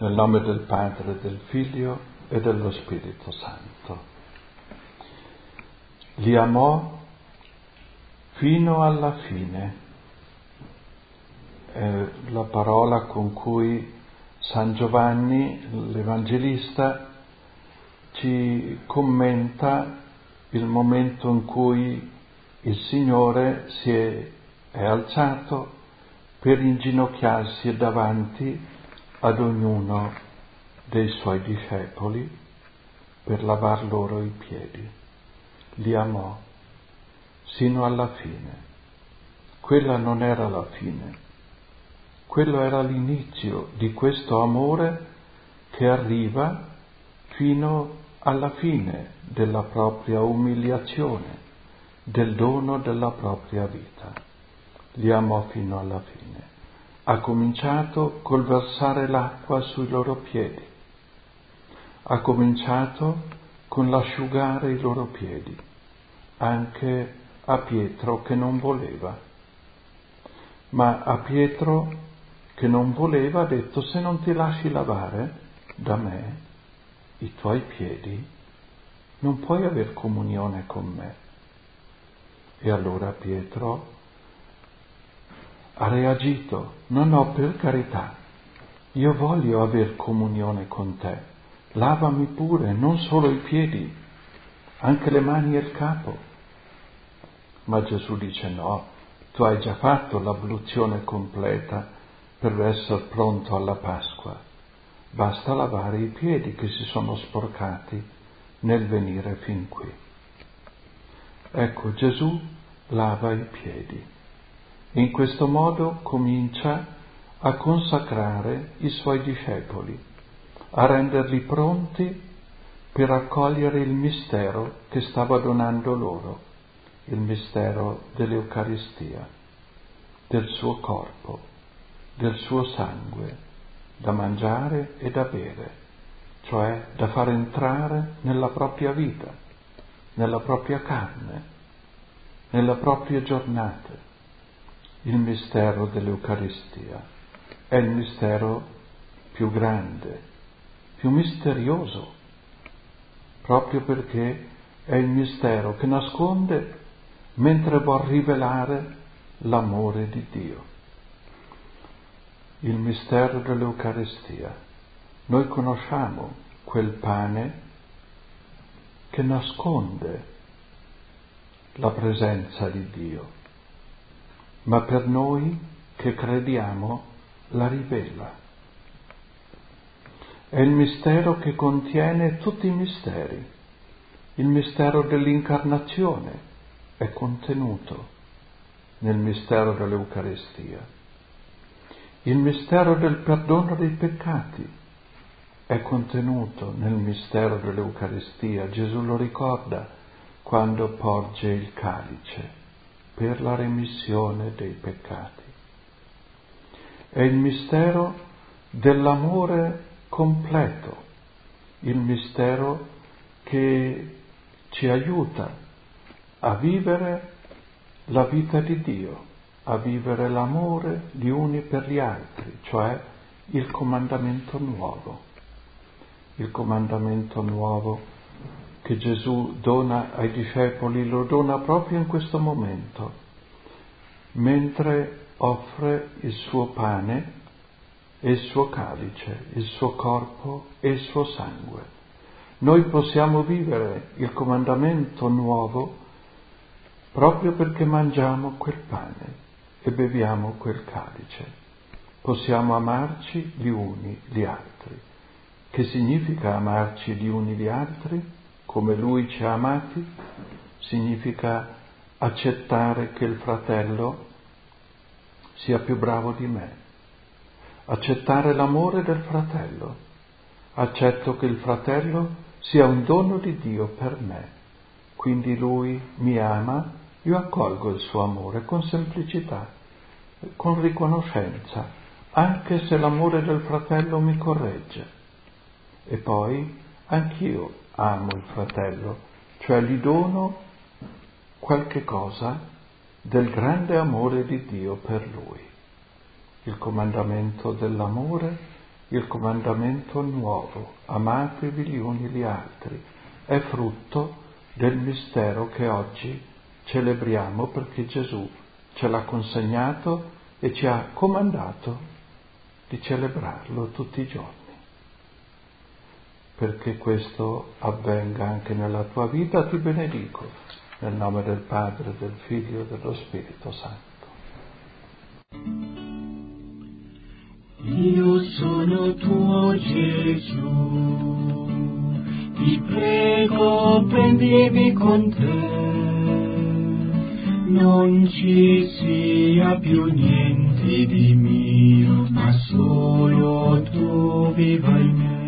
Nel nome del Padre, del Figlio e dello Spirito Santo. Li amò fino alla fine. È la parola con cui San Giovanni, l'Evangelista, ci commenta il momento in cui il Signore è alzato per inginocchiarsi davanti ad ognuno dei Suoi discepoli per lavar loro i piedi. Li amò sino alla fine. Quella non era la fine, quello era l'inizio di questo amore che arriva fino alla fine della propria umiliazione, del dono della propria vita. Li amò fino alla fine. Ha cominciato col versare l'acqua sui loro piedi. Ha cominciato con l'asciugare i loro piedi, anche a Pietro che non voleva. Ma a Pietro che non voleva ha detto: se non ti lasci lavare da me i tuoi piedi, non puoi aver comunione con me. E allora Pietro ha reagito: no, per carità, io voglio aver comunione con te, lavami pure, non solo i piedi, anche le mani e il capo. Ma Gesù dice: no, tu hai già fatto l'abluzione completa per essere pronto alla Pasqua, basta lavare i piedi che si sono sporcati nel venire fin qui. Ecco, Gesù lava i piedi. In questo modo comincia a consacrare i Suoi discepoli, a renderli pronti per accogliere il mistero che stava donando loro, il mistero dell'Eucaristia, del suo corpo, del suo sangue, da mangiare e da bere, cioè da far entrare nella propria vita, nella propria carne, nelle proprie giornate. Il mistero dell'Eucaristia è il mistero più grande, più misterioso, proprio perché è il mistero che nasconde mentre vuol rivelare l'amore di Dio. Il mistero dell'Eucaristia. Noi conosciamo quel pane che nasconde la presenza di Dio, ma per noi che crediamo la rivela. È il mistero che contiene tutti i misteri. Il mistero dell'incarnazione è contenuto nel mistero dell'Eucaristia. Il mistero del perdono dei peccati è contenuto nel mistero dell'Eucaristia. Gesù lo ricorda quando porge il calice per la remissione dei peccati. È il mistero dell'amore completo, il mistero che ci aiuta a vivere la vita di Dio, a vivere l'amore gli uni per gli altri, cioè il comandamento nuovo che Gesù dona ai discepoli, lo dona proprio in questo momento, mentre offre il suo pane e il suo calice, il suo corpo e il suo sangue. Noi possiamo vivere il comandamento nuovo proprio perché mangiamo quel pane e beviamo quel calice. Possiamo amarci gli uni gli altri. Che significa amarci gli uni gli altri? Come Lui ci ha amati? Significa accettare che il fratello sia più bravo di me. Accettare l'amore del fratello. Accetto che il fratello sia un dono di Dio per me. Quindi lui mi ama, io accolgo il suo amore con semplicità, con riconoscenza, anche se l'amore del fratello mi corregge. E poi anch'io amo il fratello, cioè gli dono qualche cosa del grande amore di Dio per lui. Il comandamento dell'amore il comandamento nuovo, amatevi gli uni gli altri, è frutto del mistero che oggi celebriamo perché Gesù ce l'ha consegnato e ci ha comandato di celebrarlo tutti i giorni. Perché questo avvenga anche nella tua vita, ti benedico, nel nome del Padre, del Figlio e dello Spirito Santo. Io sono tuo Gesù, ti prego prendimi con te, non ci sia più niente di mio, ma solo tu viva in me.